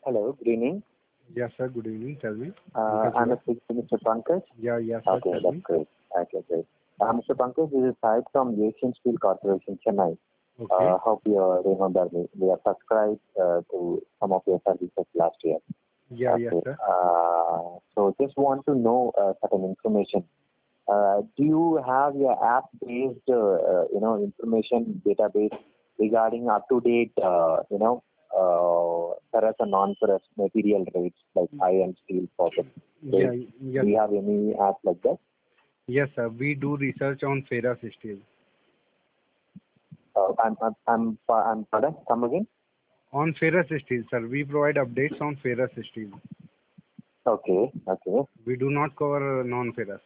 Hello, good evening. Yes, sir. Good evening. Tell me. I'm speaking to Mr. Pankaj. Yeah, yes, sir. Okay, Tell that's me. great. Okay, great. Mr. Pankaj, this is Syed from Asian Steel Corporation, Chennai. Okay. Hope you remember me. We are subscribed to some of your services last year. Yeah, yes, Okay. sir. So just want to know certain information. Do you have your app-based, information database regarding up-to-date, ferrous and non-ferrous material rates like iron, steel, copper Yeah, rates? yes, Do you have any app like that? yes, sir. We do research on ferrous steel. Pardon? Come again? On ferrous steel, sir. We provide updates on ferrous steel. Okay, okay, We do not cover non-ferrous.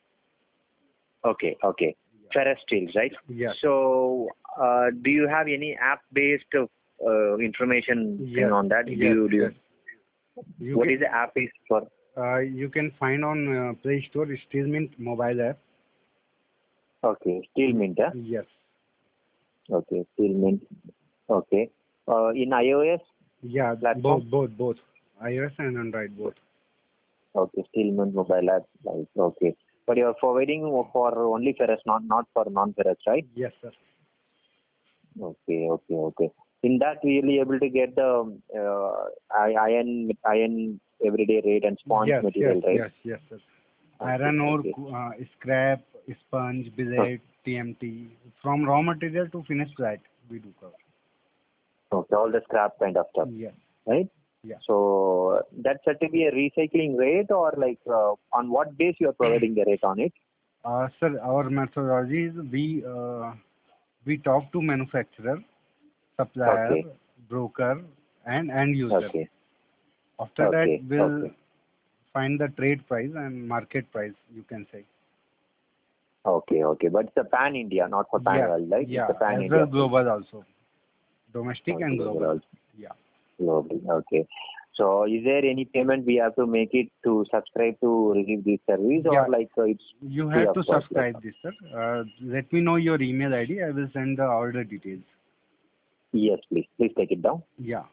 okay. Ferrous steels, right? Yes. So, do you have any app-based information thing Yes. on that? Yes. Do you Yes. You what can is the app is for? you can find on Play Store Steel Mint mobile app. Okay, Steel Mint, huh? Yes. Okay, Steel Mint. Okay. In iOS Yeah. platform? Both. iOS and Android both. Okay, Steel Mint mobile app. Right. Okay. But you are providing for only ferrous, not for non-ferrous, right? Yes, sir. Okay. In that, we will be able to get the iron everyday rate and sponge Yes, yes, material, right? yes, yes, sir. Okay, Iron ore, okay. scrap, sponge, Oh, billet, TMT, from raw material to finished flat, we do cover. okay, all the scrap kind of stuff, Yes, right? yeah. So that should be a recycling rate, or like on what base you are providing the rate on it? Sir, our methodology is we talk to manufacturer, supplier, Okay, broker, and end user. okay, After that, we'll okay. find the trade price and market price, you can say. Okay. But it's a pan India, not for pan Yeah, world, right? It's yeah, a pan as well India thing. global also, domestic and Global global. also. Yeah. Globally. Okay. So is there any payment we have to make it to subscribe to receive this service, or Yeah, like it's you free have of to cost? Like, subscribe this, sir. Let me know your email ID. I will send the order details. yes, please. Please take it down. Yeah.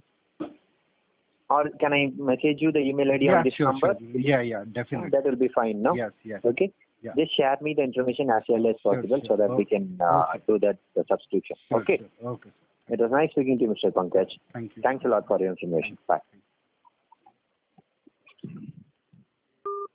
Or can I message you the email ID on Yeah, this sure, number? sure. Yeah, definitely. That will be fine, no? Yes, yes. Okay. Yeah. Just share me the information as early as Sure, possible sure. so that we Okay. can Okay. do that the subscription. Sure, Okay. sure. Okay. It was nice speaking to you, Mr. Pankaj. Thank you. Thanks a lot for your information. Thank you. Bye.